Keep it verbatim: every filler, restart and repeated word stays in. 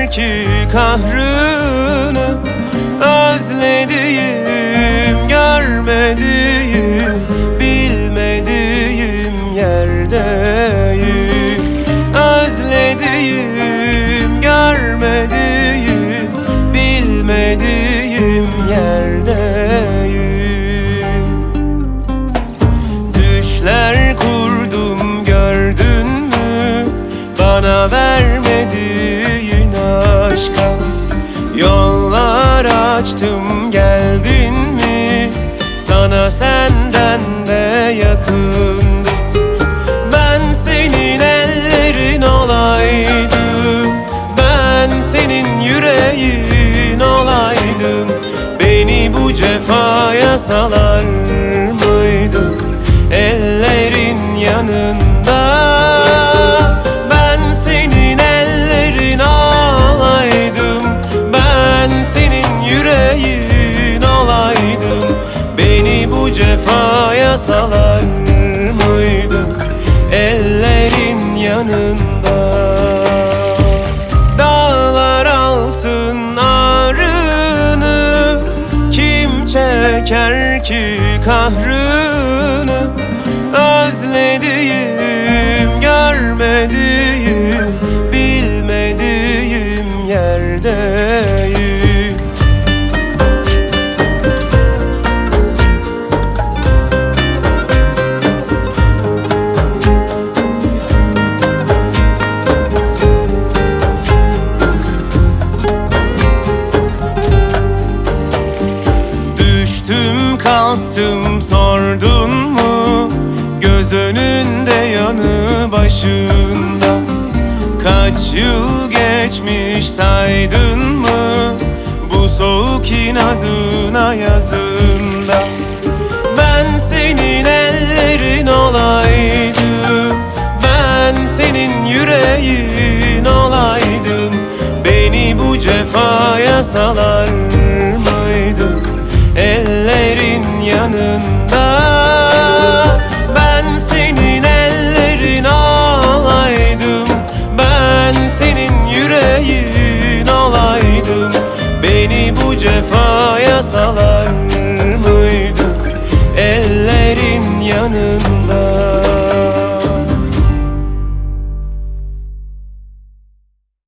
çeker ki kahrını? Özlediğim, görmediğim, bilmediğim yerdeyim. Özlediğim, görmediğim, bilmediğim yerdeyim. Düşler kurdum, gördün mü? Bana vermediğin aşka. Yollar açtım, geldin mi? Sana senden de yakındım. Ben senin ellerin olaydım, ben senin yüreğin olaydım. Beni bu cefaya salar mıydın ellerin yanında? Ben senin ellerin olaydım, ben senin yüreğin olaydım. Beni bu cefaya salar mıydın ellerin yanında? Dağlar alsın ağrını, kim çeker ki kahrını? Özlediğim, görmediğim, bilmediğim yerdeyim. Düştüm kalktım, sordun mu? Göz önünde yanı başında. Kaç yıl geçmiş saydın mı? Bu soğuk inadına yazında. Ben senin ellerin olaydım, ben senin yüreğin olaydım. Beni bu cefaya salar mıydın ellerin yanında? Ben senin ellerin olaydım, ben senin yüreğin olaydım. Beni bu cefaya